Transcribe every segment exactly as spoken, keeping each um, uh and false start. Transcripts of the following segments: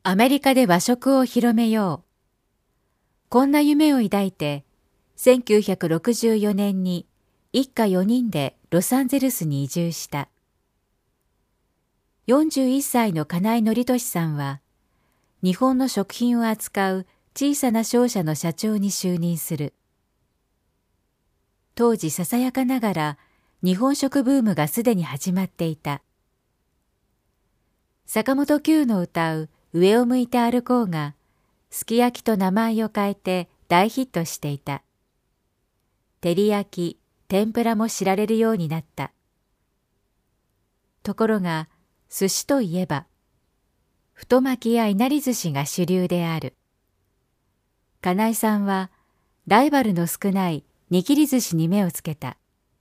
アメリカで和食を広めよう。こんな夢を抱いて、せんきゅうひゃくろくじゅうよねんに一家よにんでロサンゼルスに移住した。よんじゅういっさいの金井典俊さんは、日本の食品を扱う小さな商社の社長に就任する。当時ささやかながら日本食ブームがすでに始まっていた。坂本九の歌う上を向いて歩こうが、すき焼きと名前を変えて大ヒットしていた。照り焼き、天ぷらも知られるようになった。ところが、寿司といえば、太巻きやいなり寿司が主流である。金井さんは、ライバルの少ない握り寿司に目をつけた。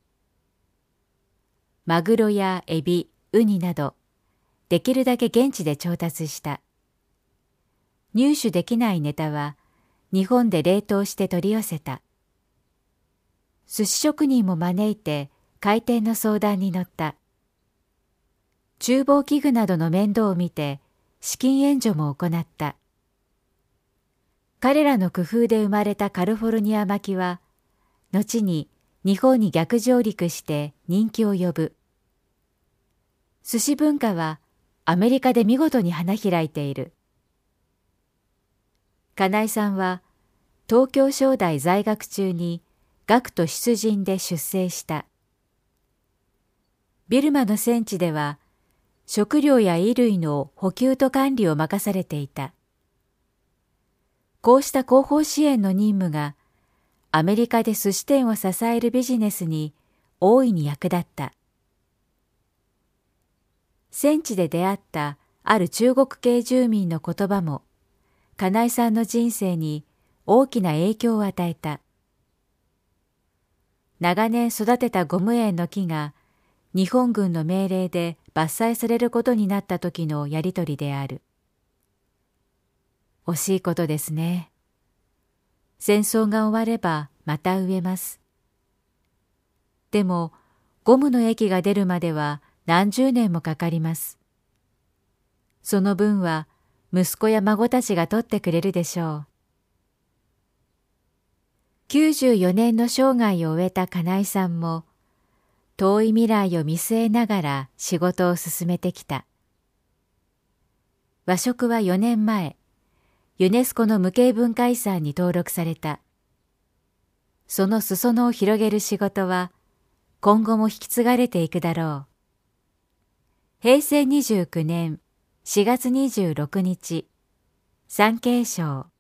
マグロやエビ、ウニなど、できるだけ現地で調達した。入手できないネタは日本で冷凍して取り寄せた。寿司職人も招いて開店の相談に乗った。厨房器具などの面倒を見て資金援助も行った。彼らの工夫で生まれたカリフォルニア巻きは、後に日本に逆上陸して人気を呼ぶ。寿司文化はアメリカで見事に花開いている。金井さんは東京商大在学中に学徒出陣で出征した。ビルマの戦地では食料や衣類の補給と管理を任されていた。こうした後方支援の任務がアメリカで寿司店を支えるビジネスに大いに役立った。戦地で出会ったある中国系住民の言葉も金井さんの人生に大きな影響を与えた。長年育てたゴム園の木が日本軍の命令で伐採されることになった時のやりとりである。惜しいことですね。戦争が終わればまた植えます。でもゴムの液が出るまでは何十年もかかります。その分は息子や孫たちが取ってくれるでしょう。きゅうじゅうよねんの生涯を終えた金井さんも、遠い未来を見据えながら仕事を進めてきた。和食はよねんまえ、ユネスコの無形文化遺産に登録された。その裾野を広げる仕事は、今後も引き継がれていくだろう。へいせいにじゅうきゅうねんしがつにじゅうろくにち、産経省。